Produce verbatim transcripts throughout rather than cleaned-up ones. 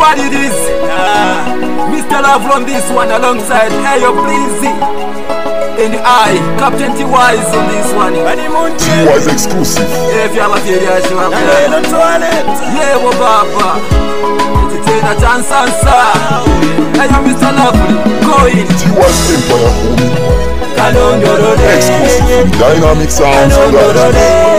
what it is. uh, Mister Love on this one alongside Ayo Breezy and I, Captain T Wise on this one. T Wise exclusive. If you have a serious one, yeah, wo baba. It's a chance answer. Ayo Mister Love, go in. T Wise Empire homie. Exclusive from Dynamic Sounds Productions.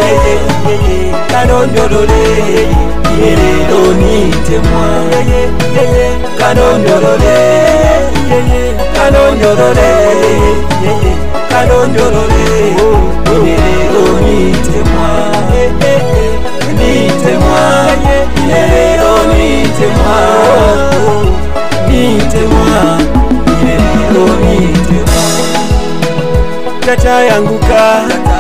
Tatayanguka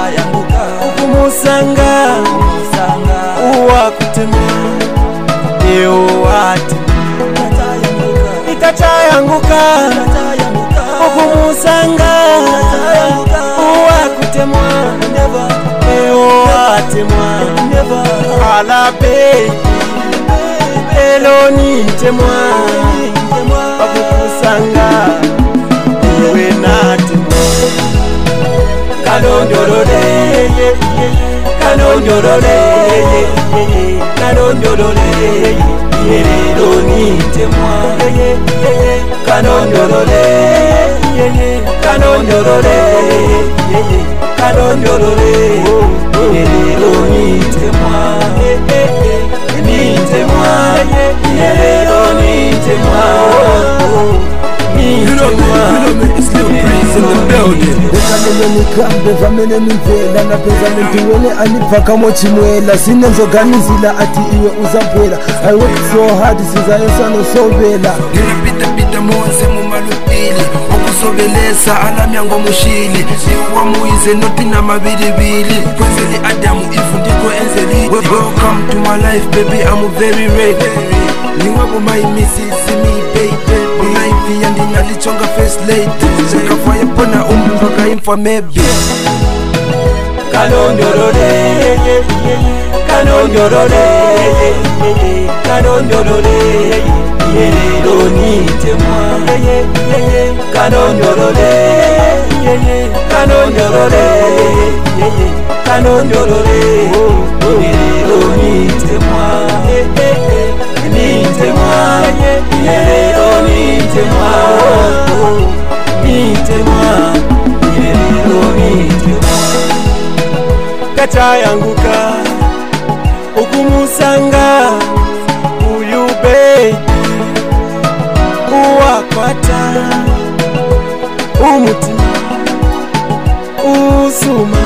ukumusanga uwakutemwa eo wati itatayanguka ukumusanga uwakutemwa eo watemwa ala baby eloni temwa wakukusanga uwe natemwa Kanonyorole, kanonyorole, kanonyorole, yerero nitemwa. Kanonyorole, kanonyorole, kanonyorole, yerero nitemwa. Nitemwa, yerero nitemwa. Nikambe vamene nimvela napeza ntiwene anipfaka mochimwela sinenzoganizila ati iwe uzabwela I work so hard sizayensa nosovela ngirapitapita monse mumalupili okusobelesa alamyango mushili siwamuize notina mabilibili kwenzeli adamu ifu ndiko enzeli. Welcome to my life baby, I'm very ready. Niwabo my missus me baby, life yandinalichonga first lady sekafaya pona umbaka imfa maybe. Kanonyorole, kanonyorole, kanonyorole, yerero nitemwa. Kanonyorole, kanonyorole, kanonyorole, yerero nitemwa. Nitemwa, yerero nitemwa. Nitemwa, yerero nitemwa. Tatayanguka ukumusanga uyu baby uwakwata umutima usuma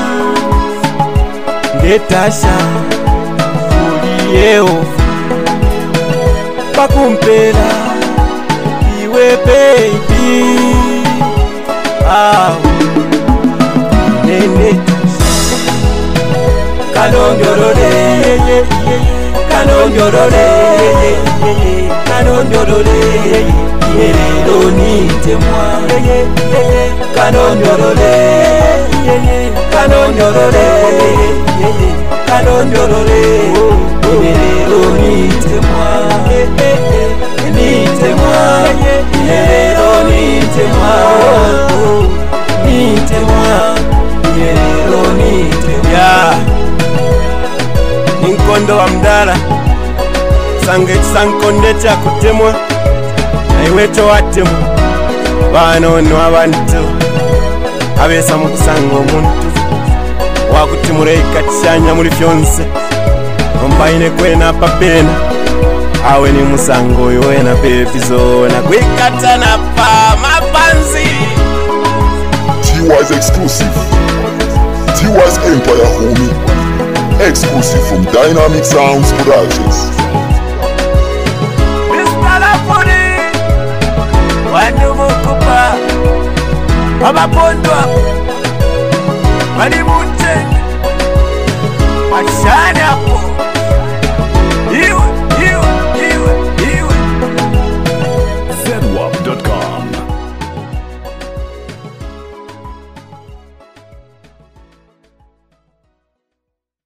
ngetasha uliyeo bakumpela iwe baby ah nene Kanonyorole, kanonyorole, kanonyorole, yerero nitemwa. Kanonyorole, kanonyorole, kanonyorole, yerero nitemwa. Nitemwa, yerero nitemwa. Nitemwa, yerero nitemwa. Ninkondo wa mdala sange chisankonde chakutemwa naiwecho watemwa banono abantu abesa mukusanga omuntu wakutimura ikachanya muri fyonse ombaine kwena papena awe ni musango oyo wena baby zona kwikatana pa mapanzi. T Wise exclusive. T Wise Empire homie. Exclusive from Dynamic Sounds Productions. Mister Lafoni Wanu mukupa Wabapondwa Wani munche Akishani hapa